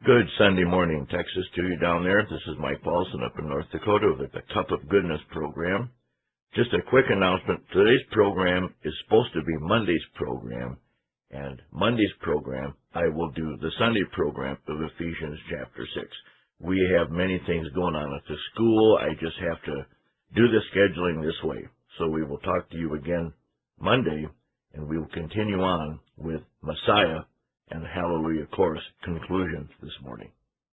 Good Sunday morning, Texas, to you down there. This is Mike Paulson up in North Dakota with the Cup of Goodness program. Just a quick announcement. Today's program is supposed to be Monday's program, and Monday's program, I will do the Sunday program of Ephesians chapter 6. We have many things going on at the school. I just have to do the scheduling this way. So we will talk to you again Monday, and we will continue on with Messiah and Hallelujah Chorus conclusion this morning.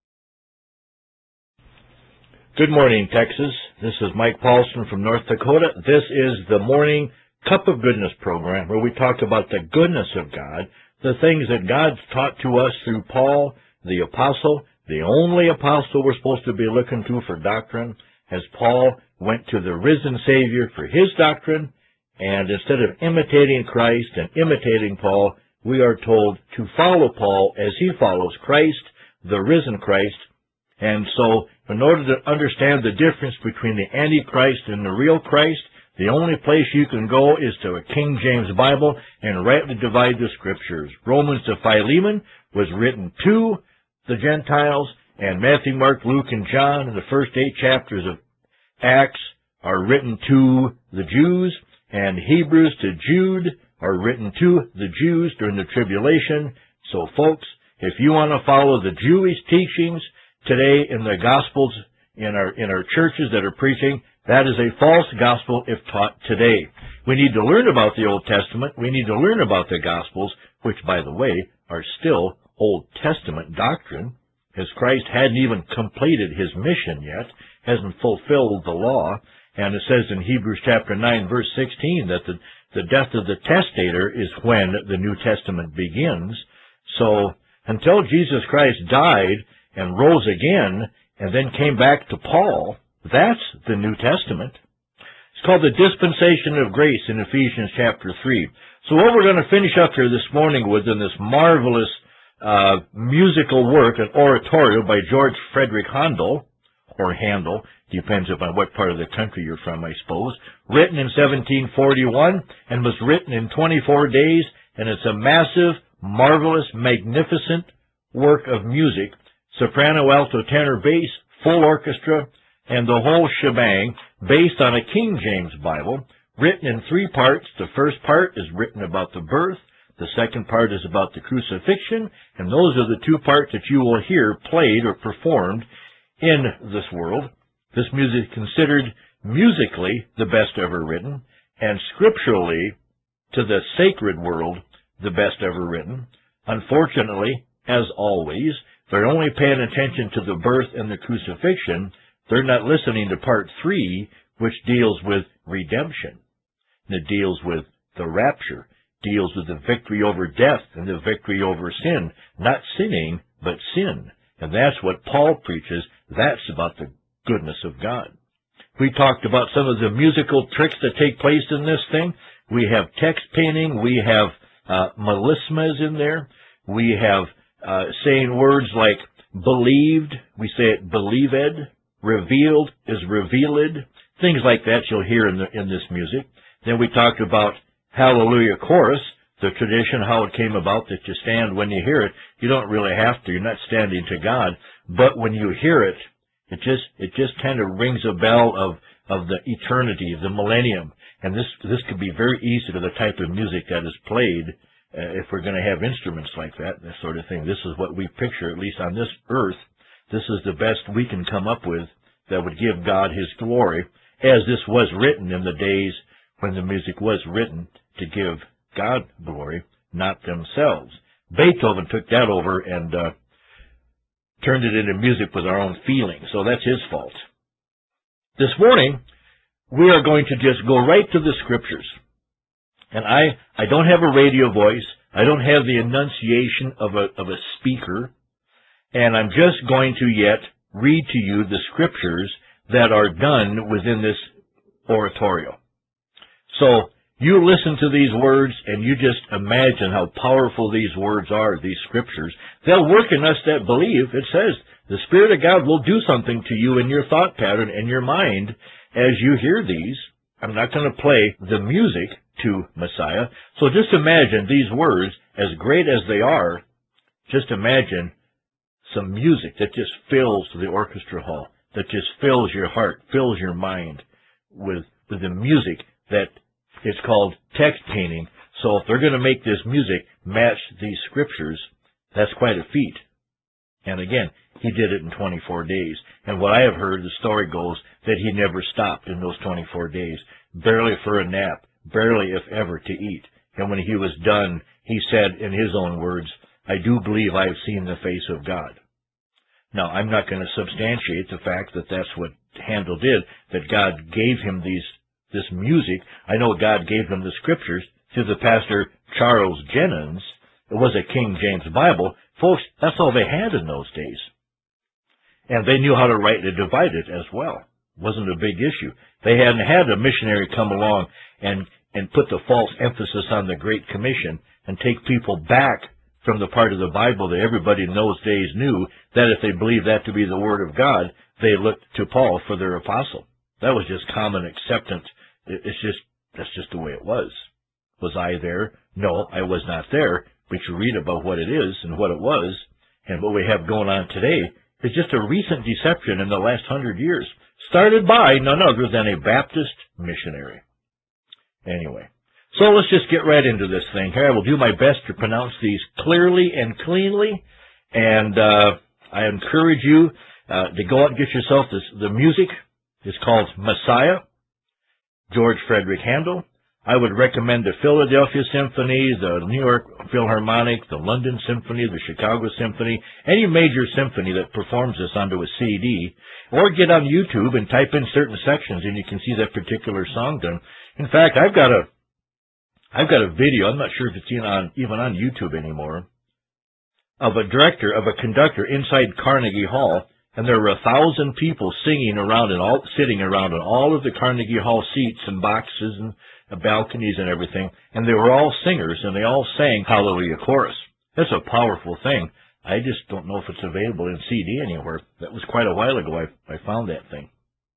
Good morning, Texas. This is Mike Paulson from North Dakota. This is the morning Cup of Goodness program where we talk about the goodness of God, the things that God's taught to us through Paul, the apostle, the only apostle we're supposed to be looking to for doctrine, as Paul went to the risen Savior for his doctrine, and instead of imitating Christ and imitating Paul, we are told to follow Paul as he follows Christ, the risen Christ. And so, in order to understand the difference between the Antichrist and the real Christ, the only place you can go is to a King James Bible and rightly divide the Scriptures. Romans to Philemon was written to the Gentiles, and Matthew, Mark, Luke, and John, in the first 8 chapters of Acts, are written to the Jews, and Hebrews to Jude are written to the Jews during the tribulation. So, folks, if you want to follow the Jewish teachings today in the Gospels, in our churches that are preaching, that is a false gospel if taught today. We need to learn about the Old Testament. We need to learn about the Gospels, which, by the way, are still Old Testament doctrine, as Christ hadn't even completed his mission yet, hasn't fulfilled the law. And it says in Hebrews chapter 9, verse 16, that the death of the testator is when the New Testament begins. So, until Jesus Christ died and rose again and then came back to Paul, that's the New Testament. It's called the Dispensation of Grace in Ephesians chapter 3. So what we're going to finish up here this morning with in this marvelous musical work, an oratorio by George Frederick Handel, or Handel, depends upon what part of the country you're from, I suppose, written in 1741 and was written in 24 days, and it's a massive, marvelous, magnificent work of music, soprano, alto, tenor, bass, full orchestra, and the whole shebang, based on a King James Bible, written in 3 parts. The first part is written about the birth, the second part is about the crucifixion, and those are the 2 parts that you will hear played or performed in this world. This music is considered musically the best ever written, and scripturally, to the sacred world, the best ever written. Unfortunately, as always, they're only paying attention to the birth and the crucifixion. They're not listening to part 3, which deals with redemption. And it deals with the rapture, deals with the victory over death and the victory over sin. Not sinning, but sin. And that's what Paul preaches. That's about the goodness of God. We talked about some of the musical tricks that take place in this thing. We have text painting. We have melismas in there. We have saying words like believed. We say it believed. Revealed is revealed. Things like that you'll hear in this music. Then we talked about Hallelujah Chorus, the tradition, how it came about, that you stand when you hear it. You don't really have to. You're not standing to God. But when you hear it, it just kind of rings a bell of the eternity, the millennium. And this could be very easy to the type of music that is played if we're going to have instruments like that sort of thing. This is what we picture, at least on this earth. This is the best we can come up with that would give God his glory, as this was written in the days when the music was written to give God glory, not themselves. Beethoven took that over and turned it into music with our own feelings, so that's his fault. This morning, we are going to just go right to the Scriptures. And I don't have a radio voice. I don't have the enunciation of a speaker. And I'm just going to yet read to you the Scriptures that are done within this oratorio. So, you listen to these words and you just imagine how powerful these words are, these Scriptures. They'll work in us that believe. It says the Spirit of God will do something to you in your thought pattern and your mind as you hear these. I'm not going to play the music to Messiah. So just imagine these words, as great as they are, just imagine some music that just fills the orchestra hall, that just fills your heart, fills your mind with the music that is called text painting. So if they're going to make this music match these scriptures, that's quite a feat. And again, he did it in 24 days. And what I have heard, the story goes, that he never stopped in those 24 days, barely for a nap, barely if ever to eat. And when he was done, he said in his own words, "I do believe I have seen the face of God." Now, I'm not going to substantiate the fact that that's what Handel did, that God gave him this music. I know God gave him the scriptures through the pastor Charles Jennens. It was a King James Bible. Folks, that's all they had in those days. And they knew how to rightly divide it as well. It wasn't a big issue. They hadn't had a missionary come along and put the false emphasis on the Great Commission and take people back from the part of the Bible that everybody in those days knew, that if they believed that to be the Word of God, they looked to Paul for their apostle. That was just common acceptance. That's just the way it was. Was I there? No, I was not there. But you read about what it is and what it was, and what we have going on today is just a recent deception in the last 100 years, started by none other than a Baptist missionary. Anyway, so let's just get right into this thing here. I will do my best to pronounce these clearly and cleanly, and I encourage you to go out and get yourself the music. It's called Messiah, George Frederick Handel. I would recommend the Philadelphia Symphony, the New York Philharmonic, the London Symphony, the Chicago Symphony, any major symphony that performs this onto a CD, or get on YouTube and type in certain sections and you can see that particular song done. In fact, I've got a video, I'm not sure if it's even on YouTube anymore, of a conductor inside Carnegie Hall, and there were 1,000 people singing around and sitting around in all of the Carnegie Hall seats and boxes and balconies and everything, and they were all singers, and they all sang Hallelujah Chorus. That's a powerful thing. I just don't know if it's available in CD anywhere. That was quite a while ago I found that thing.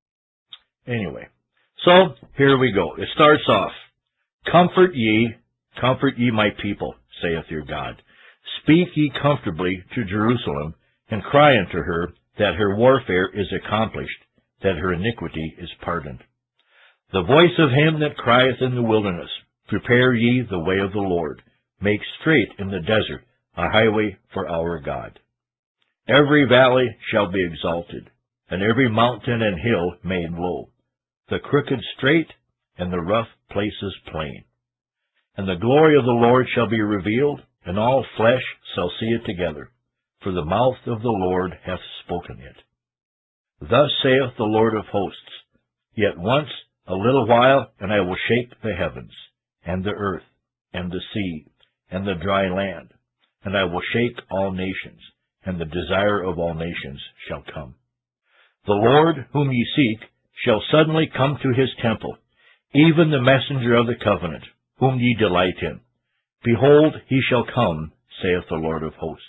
Anyway, so here we go. It starts off, comfort ye, my people, saith your God. Speak ye comfortably to Jerusalem, and cry unto her that her warfare is accomplished, that her iniquity is pardoned. The voice of him that crieth in the wilderness, prepare ye the way of the Lord, make straight in the desert a highway for our God. Every valley shall be exalted, and every mountain and hill made low, the crooked straight, and the rough places plain. And the glory of the Lord shall be revealed, and all flesh shall see it together, for the mouth of the Lord hath spoken it. Thus saith the Lord of hosts, yet once a little while, and I will shake the heavens, and the earth, and the sea, and the dry land, and I will shake all nations, and the desire of all nations shall come. The Lord whom ye seek shall suddenly come to his temple, even the messenger of the covenant, whom ye delight in. Behold, he shall come, saith the Lord of hosts.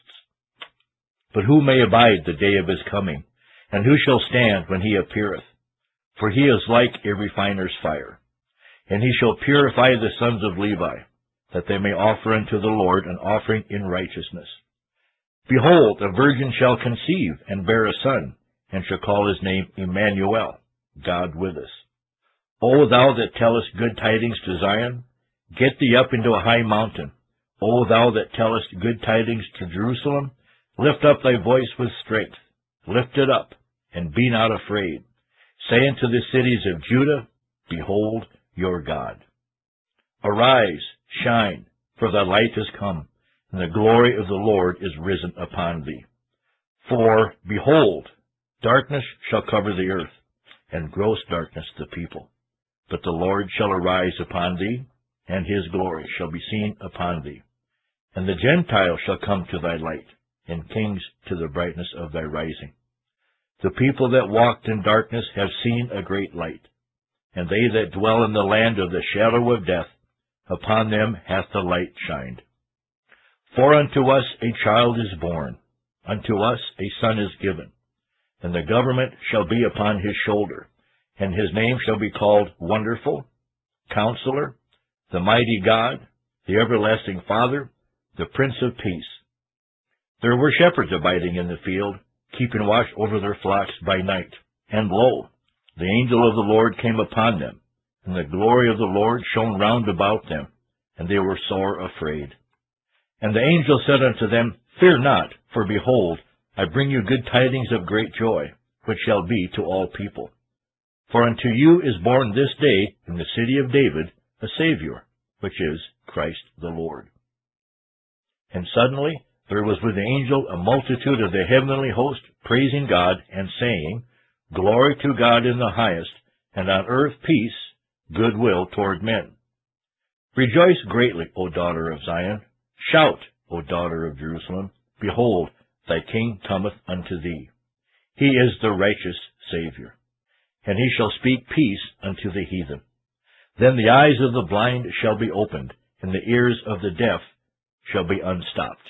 But who may abide the day of his coming, and who shall stand when he appeareth? For he is like a refiner's fire. And he shall purify the sons of Levi, that they may offer unto the Lord an offering in righteousness. Behold, a virgin shall conceive, and bear a son, and shall call his name Emmanuel, God with us. O thou that tellest good tidings to Zion, get thee up into a high mountain. O thou that tellest good tidings to Jerusalem, lift up thy voice with strength. Lift it up, and be not afraid. Say unto the cities of Judah, behold your God. Arise, shine, for thy light is come, and the glory of the Lord is risen upon thee. For, behold, darkness shall cover the earth, and gross darkness the people. But the Lord shall arise upon thee, and his glory shall be seen upon thee. And the Gentiles shall come to thy light, and kings to the brightness of thy rising. The people that walked in darkness have seen a great light, and they that dwell in the land of the shadow of death, upon them hath the light shined. For unto us a child is born, unto us a son is given, and the government shall be upon his shoulder, and his name shall be called Wonderful, Counselor, the Mighty God, the Everlasting Father, the Prince of Peace. There were shepherds abiding in the field, keeping watch over their flocks by night. And lo, the angel of the Lord came upon them, and the glory of the Lord shone round about them, and they were sore afraid. And the angel said unto them, Fear not, for behold, I bring you good tidings of great joy, which shall be to all people. For unto you is born this day in the city of David a Savior, which is Christ the Lord. And suddenly there was with the angel a multitude of the heavenly host, praising God, and saying, Glory to God in the highest, and on earth peace, goodwill toward men. Rejoice greatly, O daughter of Zion. Shout, O daughter of Jerusalem. Behold, thy king cometh unto thee. He is the righteous Savior. And he shall speak peace unto the heathen. Then the eyes of the blind shall be opened, and the ears of the deaf shall be unstopped.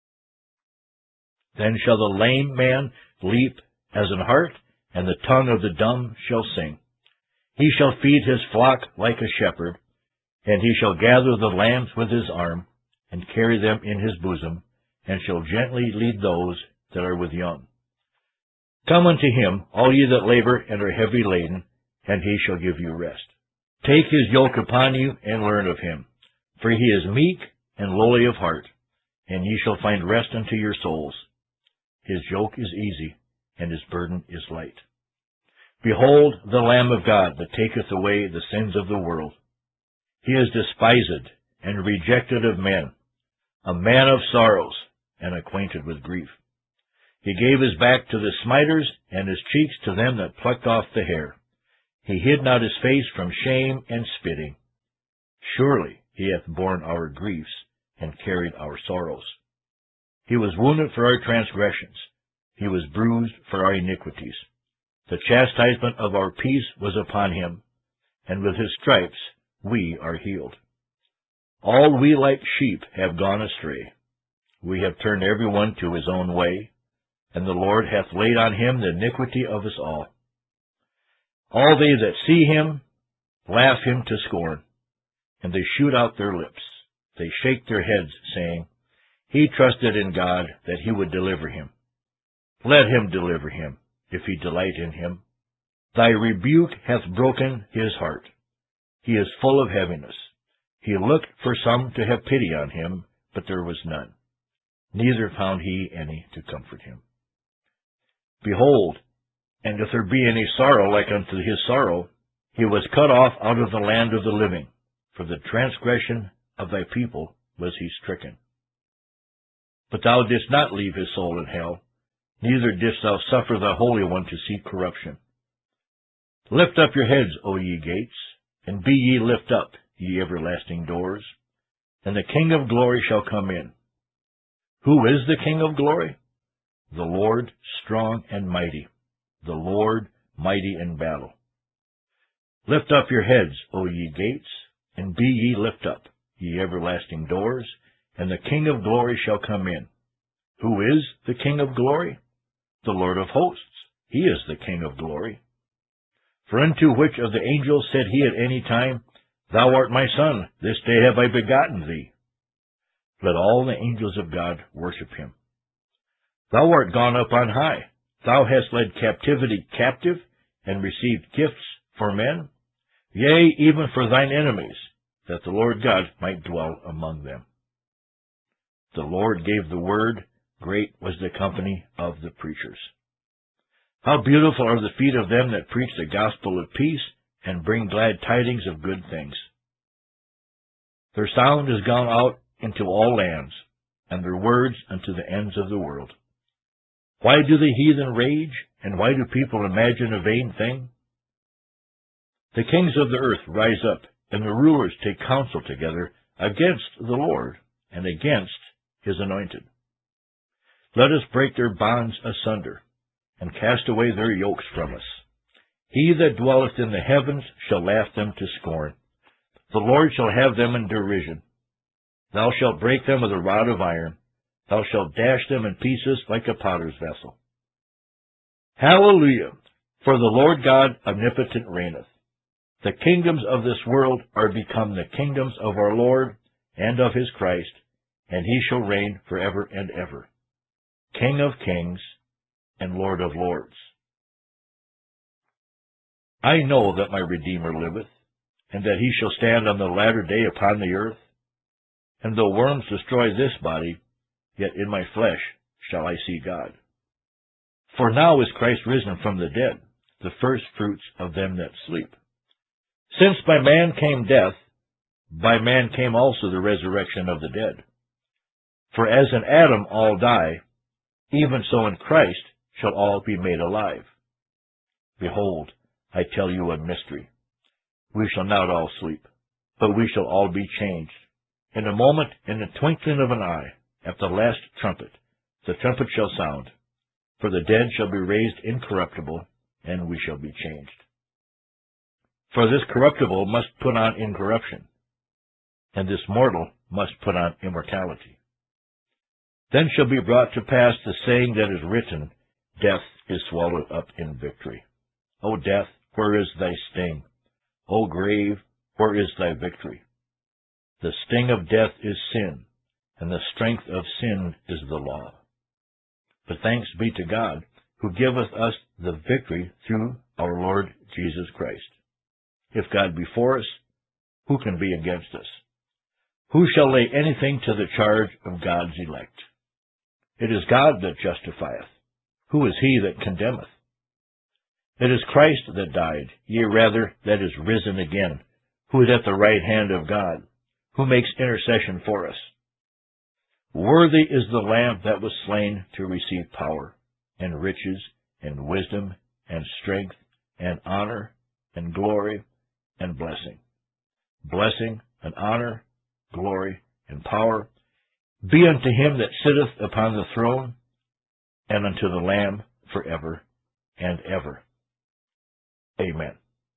Then shall the lame man leap as an hart, and the tongue of the dumb shall sing. He shall feed his flock like a shepherd, and he shall gather the lambs with his arm, and carry them in his bosom, and shall gently lead those that are with young. Come unto him, all ye that labor and are heavy laden, and he shall give you rest. Take his yoke upon you, and learn of him, for he is meek and lowly of heart, and ye shall find rest unto your souls. His yoke is easy, and his burden is light. Behold the Lamb of God that taketh away the sins of the world. He is despised and rejected of men, a man of sorrows, and acquainted with grief. He gave his back to the smiters, and his cheeks to them that plucked off the hair. He hid not his face from shame and spitting. Surely he hath borne our griefs, and carried our sorrows. He was wounded for our transgressions. He was bruised for our iniquities. The chastisement of our peace was upon him, and with his stripes we are healed. All we like sheep have gone astray. We have turned every one to his own way, and the Lord hath laid on him the iniquity of us all. All they that see him laugh him to scorn, and they shoot out their lips. They shake their heads, saying, He trusted in God that he would deliver him. Let him deliver him, if he delight in him. Thy rebuke hath broken his heart. He is full of heaviness. He looked for some to have pity on him, but there was none. Neither found he any to comfort him. Behold, and if there be any sorrow like unto his sorrow, he was cut off out of the land of the living. For the transgression of thy people was he stricken. But thou didst not leave his soul in hell, neither didst thou suffer the Holy One to see corruption. Lift up your heads, O ye gates, and be ye lift up, ye everlasting doors, and the King of glory shall come in. Who is the King of glory? The Lord strong and mighty, the Lord mighty in battle. Lift up your heads, O ye gates, and be ye lift up, ye everlasting doors, and the King of glory shall come in. Who is the King of glory? The Lord of hosts. He is the King of glory. For unto which of the angels said he at any time, Thou art my Son, this day have I begotten thee? Let all the angels of God worship him. Thou art gone up on high. Thou hast led captivity captive, and received gifts for men, yea, even for thine enemies, that the Lord God might dwell among them. The Lord gave the word, great was the company of the preachers. How beautiful are the feet of them that preach the gospel of peace, and bring glad tidings of good things. Their sound is gone out into all lands, and their words unto the ends of the world. Why do the heathen rage, and why do people imagine a vain thing? The kings of the earth rise up, and the rulers take counsel together against the Lord, and against his anointed. Let us break their bonds asunder, and cast away their yokes from us. He that dwelleth in the heavens shall laugh them to scorn. The Lord shall have them in derision. Thou shalt break them with a rod of iron. Thou shalt dash them in pieces like a potter's vessel. Hallelujah! For the Lord God omnipotent reigneth. The kingdoms of this world are become the kingdoms of our Lord and of his Christ, and he shall reign forever and ever. King of kings, and Lord of lords. I know that my Redeemer liveth, and that he shall stand on the latter day upon the earth. And though worms destroy this body, yet in my flesh shall I see God. For now is Christ risen from the dead, the first fruits of them that sleep. Since by man came death, by man came also the resurrection of the dead. For as in Adam all die, even so in Christ shall all be made alive. Behold, I tell you a mystery. We shall not all sleep, but we shall all be changed. In a moment, in the twinkling of an eye, at the last trumpet, the trumpet shall sound. For the dead shall be raised incorruptible, and we shall be changed. For this corruptible must put on incorruption, and this mortal must put on immortality. Then shall be brought to pass the saying that is written, Death is swallowed up in victory. O death, where is thy sting? O grave, where is thy victory? The sting of death is sin, and the strength of sin is the law. But thanks be to God, who giveth us the victory through our Lord Jesus Christ. If God be for us, who can be against us? Who shall lay anything to the charge of God's elect? It is God that justifieth. Who is he that condemneth? It is Christ that died, yea rather, that is risen again, who is at the right hand of God, who makes intercession for us. Worthy is the Lamb that was slain to receive power, and riches, and wisdom, and strength, and honor, and glory, and blessing. Blessing, and honor, glory, and power be unto him that sitteth upon the throne, and unto the Lamb forever and ever. Amen.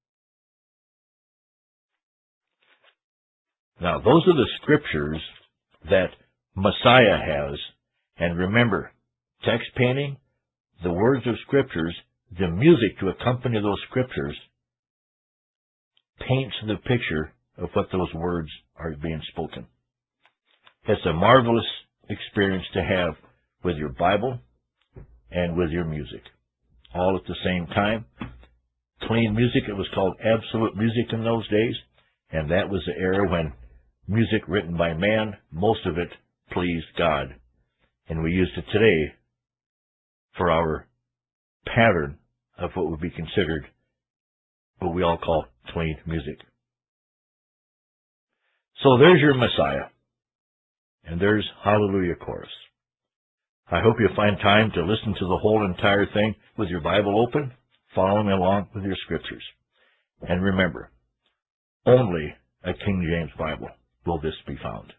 Now, those are the scriptures that Messiah has. And remember, text painting, the words of scriptures, the music to accompany those scriptures paints the picture of what those words are being spoken. It's a marvelous experience to have with your Bible and with your music, all at the same time. Clean music, it was called absolute music in those days, and that was the era when music written by man, most of it pleased God. And we use it today for our pattern of what would be considered what we all call clean music. So there's your Messiah, and there's Hallelujah Chorus. I hope you find time to listen to the whole entire thing with your Bible open, following along with your scriptures. And remember, only a King James Bible will this be found.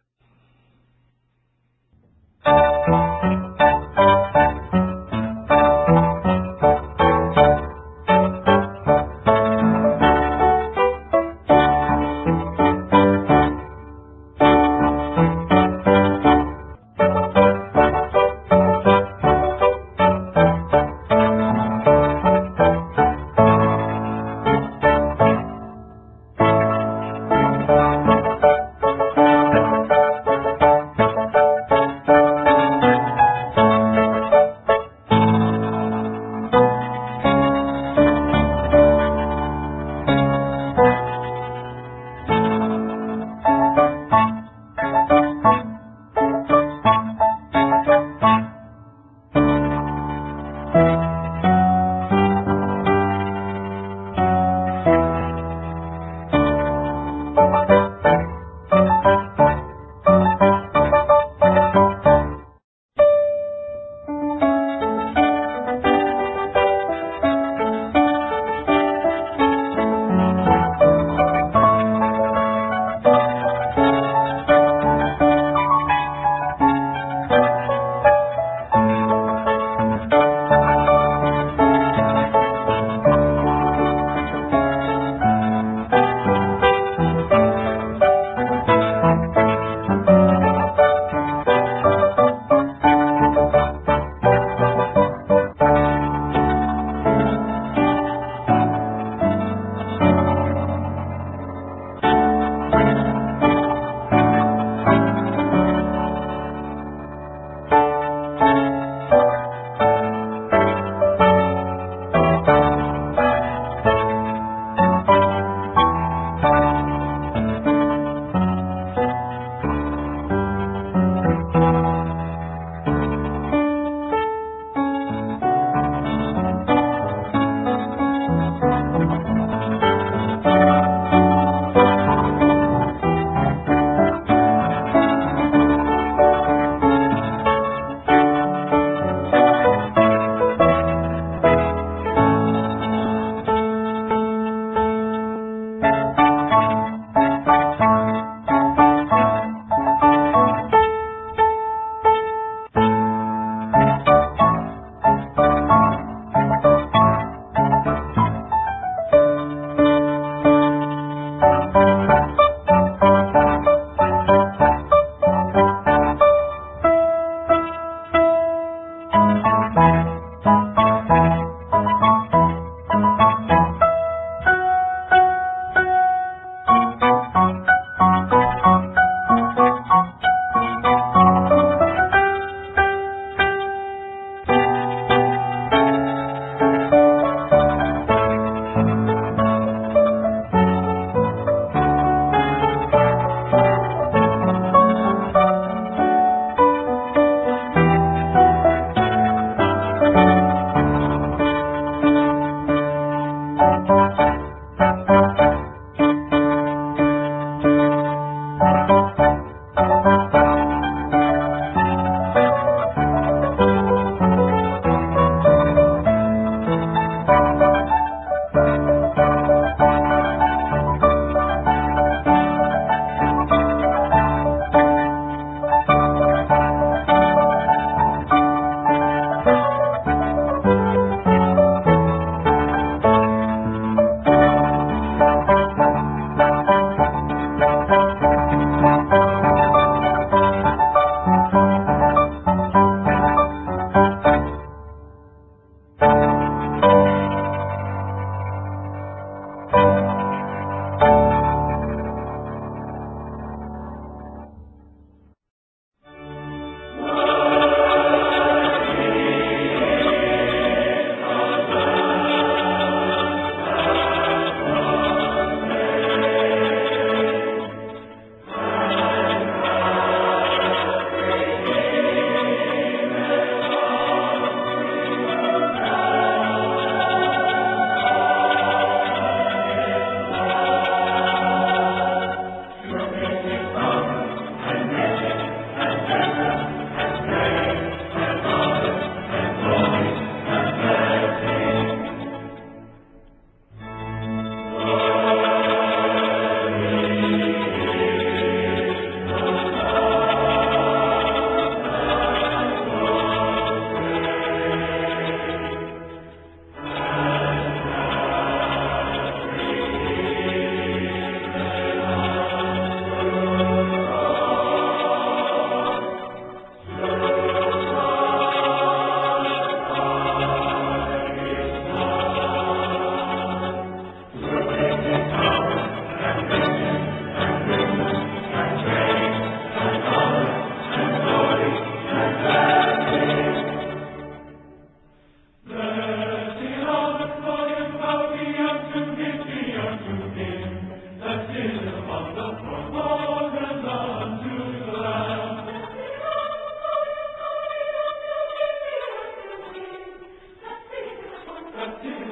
Thank you.